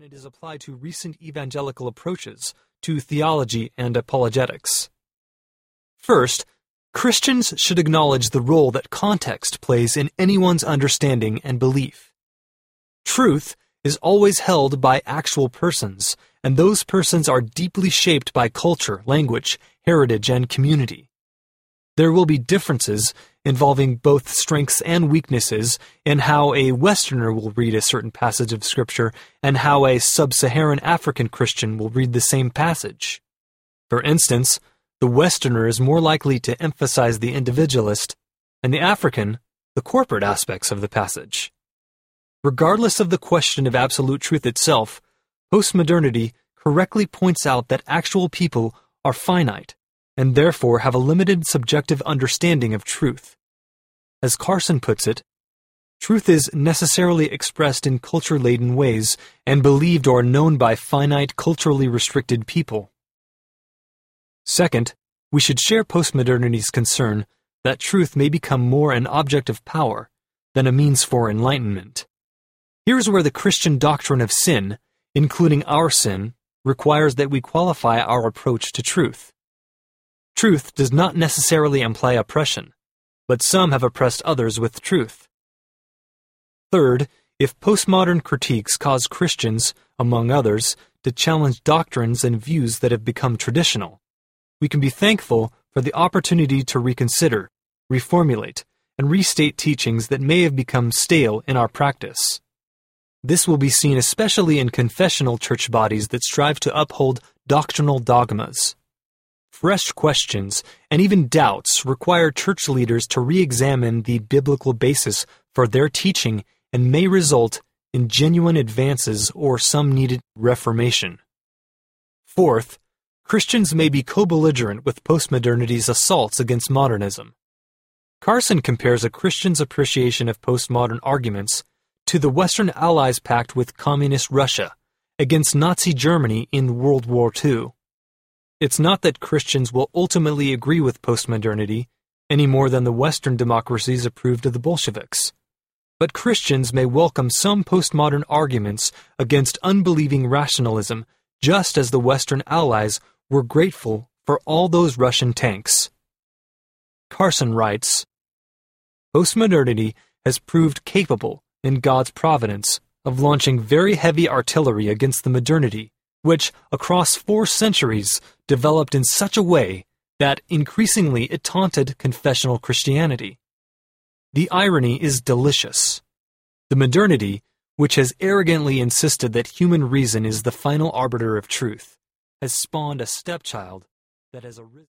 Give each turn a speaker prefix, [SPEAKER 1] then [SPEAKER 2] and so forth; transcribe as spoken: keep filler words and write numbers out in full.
[SPEAKER 1] it is applied to recent evangelical approaches to theology and apologetics. First, Christians should acknowledge the role that context plays in anyone's understanding and belief. Truth is always held by actual persons, and those persons are deeply shaped by culture, language, heritage, and community. There will be differences involving both strengths and weaknesses in how a Westerner will read a certain passage of Scripture and how a sub-Saharan African Christian will read the same passage. For instance, the Westerner is more likely to emphasize the individualist, and the African, the corporate aspects of the passage. Regardless of the question of absolute truth itself, postmodernity correctly points out that actual people are finite, and therefore have a limited subjective understanding of truth. As Carson puts it, truth is necessarily expressed in culture-laden ways and believed or known by finite, culturally restricted people. Second, we should share postmodernity's concern that truth may become more an object of power than a means for enlightenment. Here's where the Christian doctrine of sin, including our sin, requires that we qualify our approach to truth. Truth does not necessarily imply oppression, but some have oppressed others with truth. Third, if postmodern critiques cause Christians, among others, to challenge doctrines and views that have become traditional, we can be thankful for the opportunity to reconsider, reformulate, and restate teachings that may have become stale in our practice. This will be seen especially in confessional church bodies that strive to uphold doctrinal dogmas. Fresh questions and even doubts require church leaders to re-examine the biblical basis for their teaching and may result in genuine advances or some needed reformation. Fourth, Christians may be co-belligerent with postmodernity's assaults against modernism. Carson compares a Christian's appreciation of postmodern arguments to the Western Allies' pact with Communist Russia against Nazi Germany in World War Two. It's not that Christians will ultimately agree with postmodernity any more than the Western democracies approved of the Bolsheviks. But Christians may welcome some postmodern arguments against unbelieving rationalism, just as the Western Allies were grateful for all those Russian tanks. Carson writes, "Postmodernity has proved capable, in God's providence, of launching very heavy artillery against the modernity, which, across four centuries, developed in such a way that increasingly it taunted confessional Christianity. The irony is delicious. The modernity, which has arrogantly insisted that human reason is the final arbiter of truth, has spawned a stepchild that has arisen."